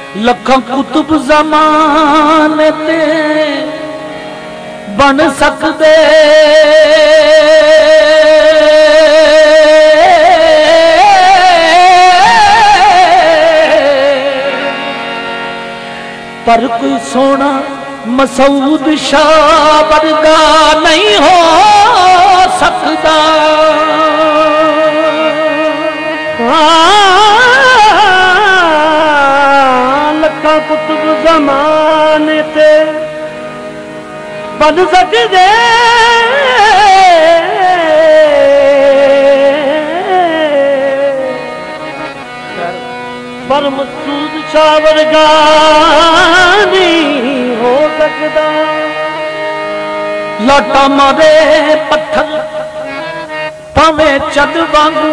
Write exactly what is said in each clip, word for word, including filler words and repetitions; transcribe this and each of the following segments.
लखा कुतुब ज़माने ते बन सकदे पर कोई सोना मसूद शाह वर्गा नहीं हो सकता। लखा कुतुब ज़माने ते बन सकदे पर मसूद शाह वर्गा नहीं हो सकता। लाटा मारे पत्थर भावे चद वांगू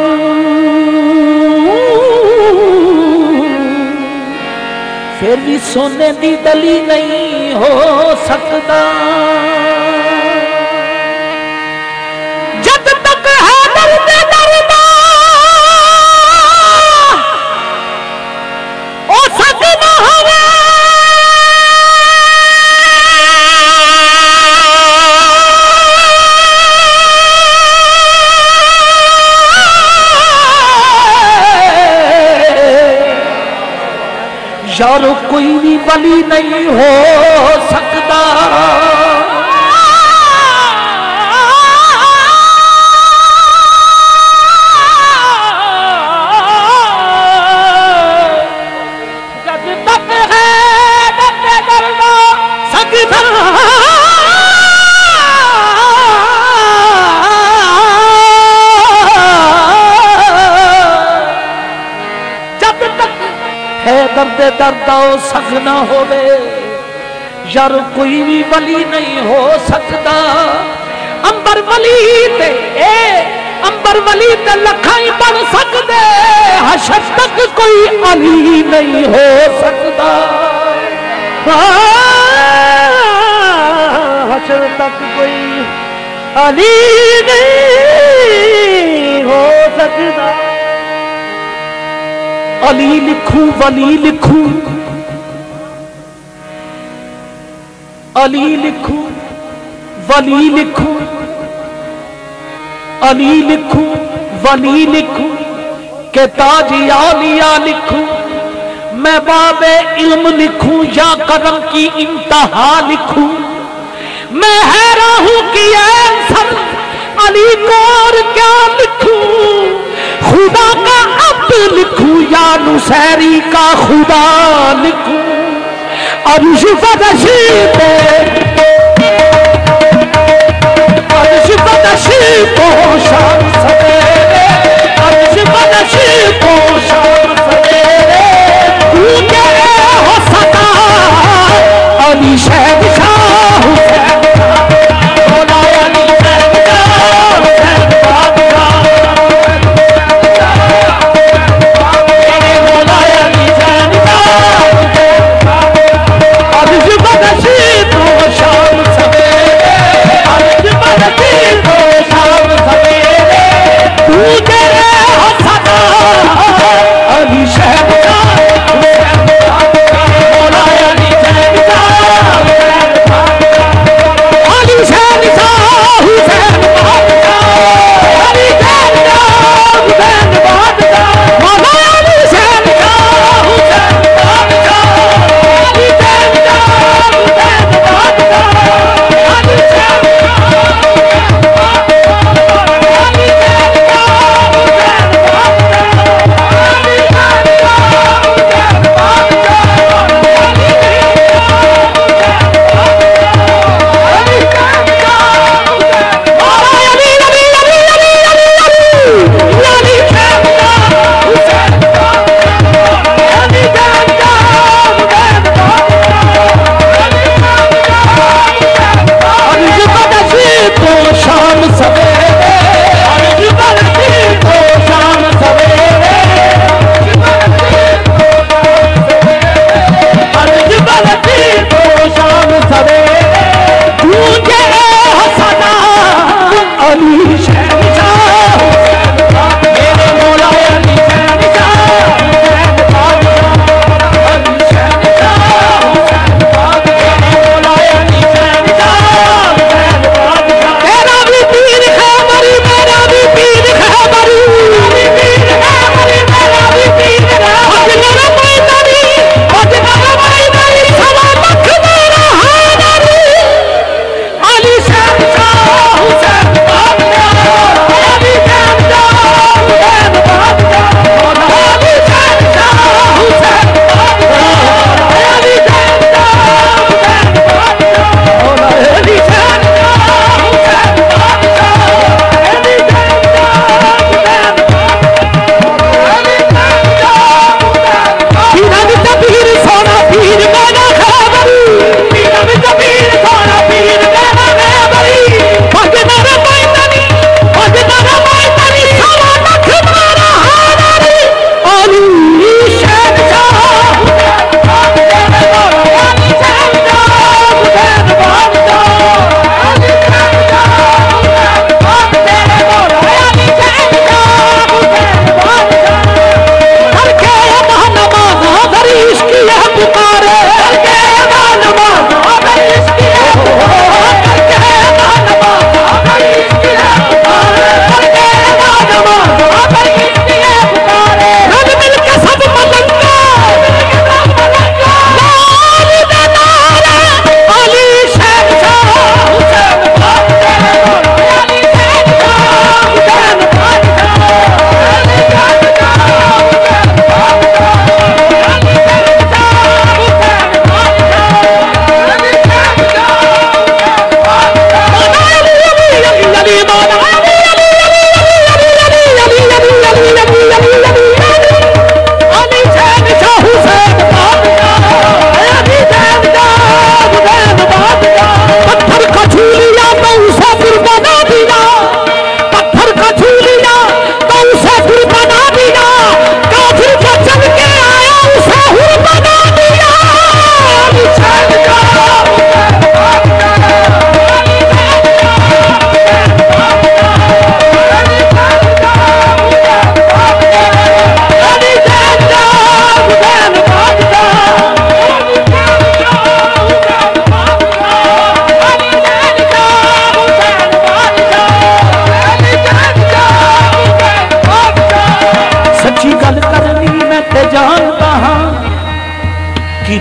फिर भी सोने दी दली नहीं हो सकता। जब तक है दर्द दर्दा ओ सच न होवे यारो कोई भी बली नहीं हो सकता। जब तक है दर्द दर्दा सकता है दर्द दर्दा सख न होवे यार कोई भी वली नहीं हो सकता। अंबर वली ते ए अंबर वली ते लखाई बन सकदे हशर तक कोई अली नहीं हो सकता। हशर तक कोई अली नहीं हो सकता। अली लिखूं वली लिखूं अली लिखूं वली लिखूं अली लिखूं वली लिखूं के ताजी आलिया लिखूं मैं बाबे इल्म लिखूं या करम की इंतहा लिखूं मैं हैरान हूं कि आंसर अली को और क्या लिखूं खुदा का अब्द लिखूं या नुसैरी का खुदा लिखूं। अर्श फदशी पे अर्श फदशी को शाम सवेरे अर्श फदशी को शाम सवेरे तू तेरे हो सका अली शहंशाह हुसैन मौला अली शहंशाह हुसैन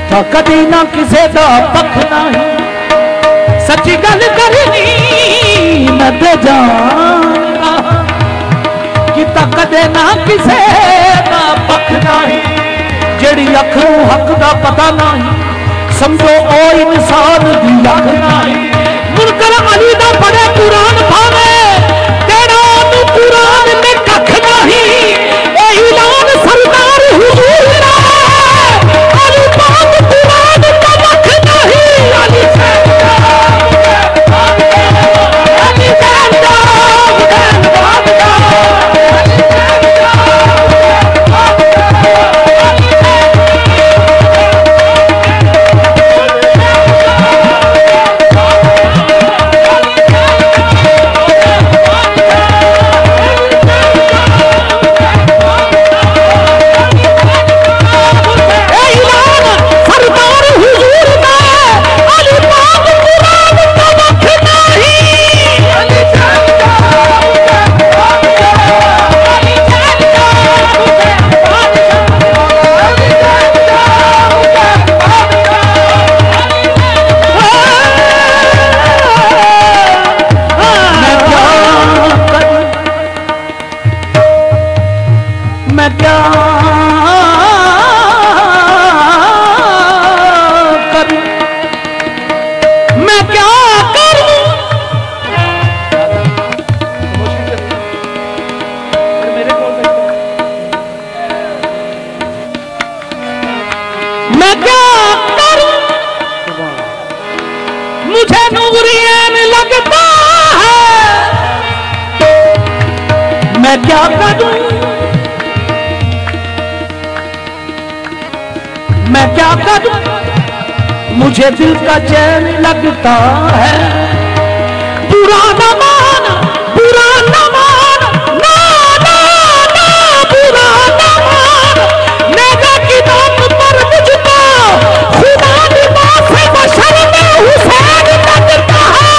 किता कदी ना किसे दा पख नहीं सच्ची गल करनी मैं ते जानदा किता कदे ना किसे दा पख नहीं जेड़ी अख नूं हक दा पता नहीं समझो ओ इंसान दी अख नहीं मुनकर अली दा पढ़े कुरान भावे तेरा नू कुरान में कख नहीं ए ऐलान सरदार हुजूर दा अली पाक कुरान का वख नहीं अली सैयदा अली सैयदा मुझे दिल का चैन लगता है बुरा न मान बुरा न मान ना ना ना बुरा न मान नेगा की नाम पर मुझको खुदा निवास है बशर में हुसैन लगता है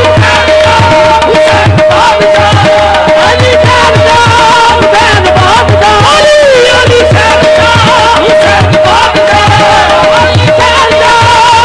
हुसैन बादशाह अली बादशाह हुसैन बादशाह अली अली बादशाह हुसैन बादशाह अली बादशाह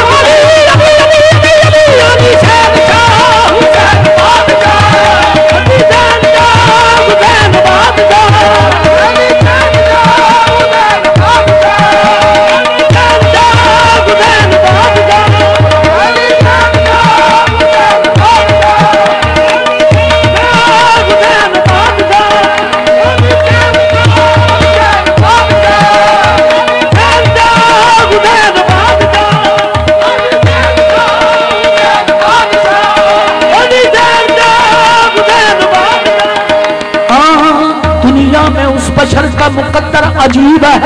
बशर का मुकद्दर अजीब है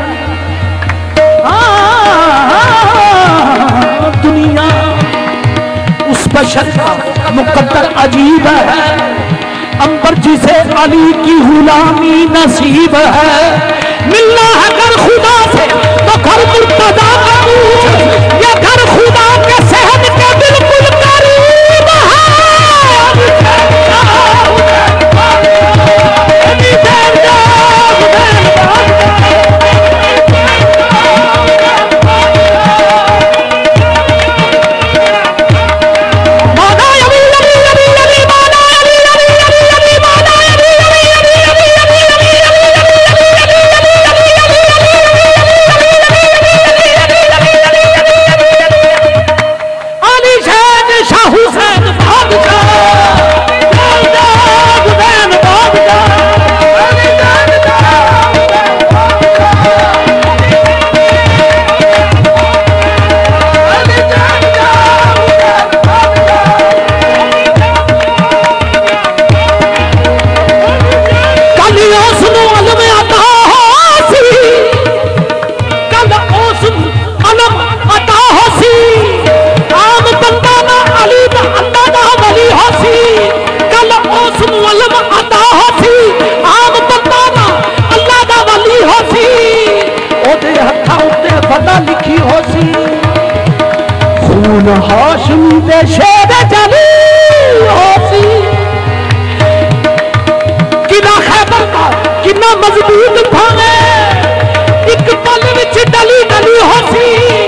दुनिया उस बशर का मुकद्दर अजीब है अंबर जिसे अली की गुलामी नसीब है मिलना है घर खुदा से तो घर मुर्तजा का ये घर खुदा के सहन के बिल्कुल करीब है लिखी हो सी खून हाशम दे शेर जली हो सी किना खैबर का किना मजबूत भावे एक पल विच डली डली हो सी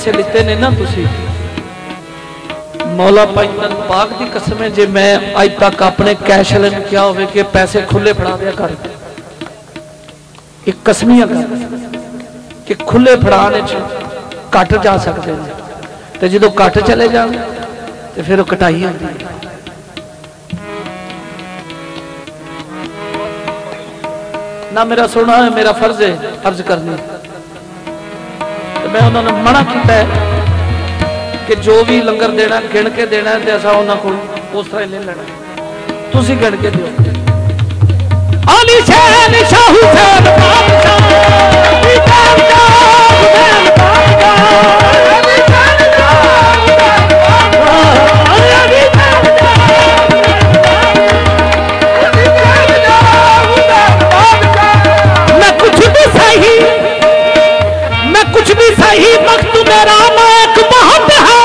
पैसे लिते ने ना तुसी, मौला पैतन पाक की कसम है, जे मैं अज तक अपने कैश लेन क्या हो कि पैसे खुले फड़ा दिया कर, एक कसमियां कर कि खुले फड़ाने घट जा सकते हैं, तो जो घट चले जाए तो फिर कटाई होती है। ना मेरा सुना है, मेरा फर्ज है अर्ज करनी, तो मैं उन्होंने मना किया है कि जो भी लंगर देना गिन के देना है, तो असा उन्होंने को उस तरह ले लेना, तुसी गिन के दियो। अली शहन शाह हुसैन बादशाह, मैं कुछ भी सही, मैं कुछ भी सही, वक्त मेरा एक बहुत है,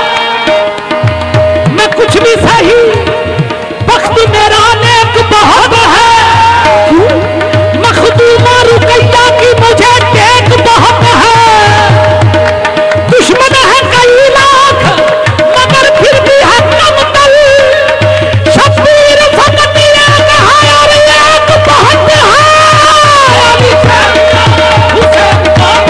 मैं कुछ भी सही, वक्त मेरा नेक बहुत है, मखदूमा रुकैया की मुझे टेक बहुत है, दुश्मन है कई लाख मगर फिर भी है कम तल, शब्बीर फकत एक है और एक बहुत है। अली हुसैन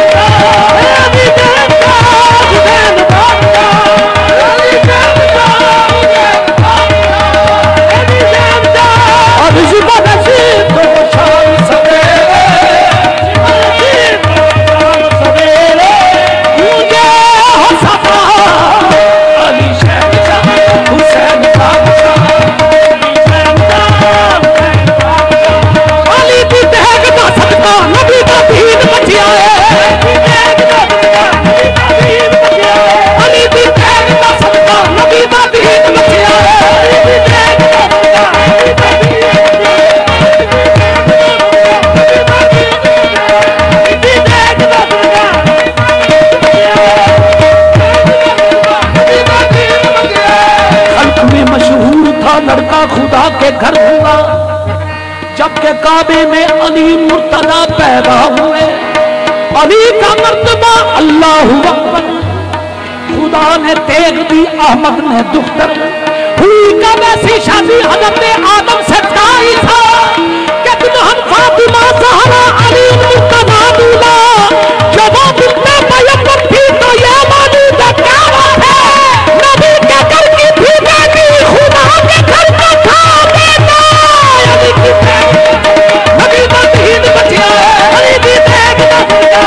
लड़का खुदा के घर हुआ, जबकि काबे में अली मुर्तजा पैदा हुए, अली का मर्तबा अल्लाह अकबर, खुदा ने तेग दी अहमद ने दुख्तर, हुई का वैसी शादी हजरत आदम से ताई था कि दुल्हन फातिमा ज़हरा अली मुर्तजा दूल्हा, जब वो बिल्कुल पैगंबर थी तो ये मालूम है क्या बात है, नबी के घर की थी बेटी, खुदा के घर का था बेटा, अली की नबी का दीन बचिया, अली की तेग का सदका,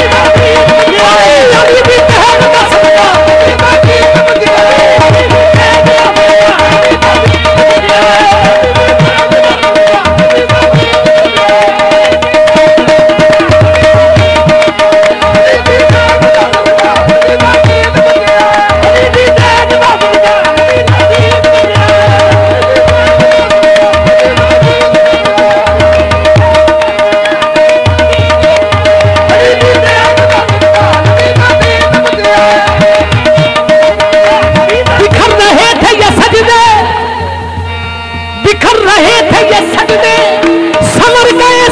अली की तेग का सदका, अली की तेग का सदका, अली की तेग का बिखर रहे थे ये सजदे, संवर गए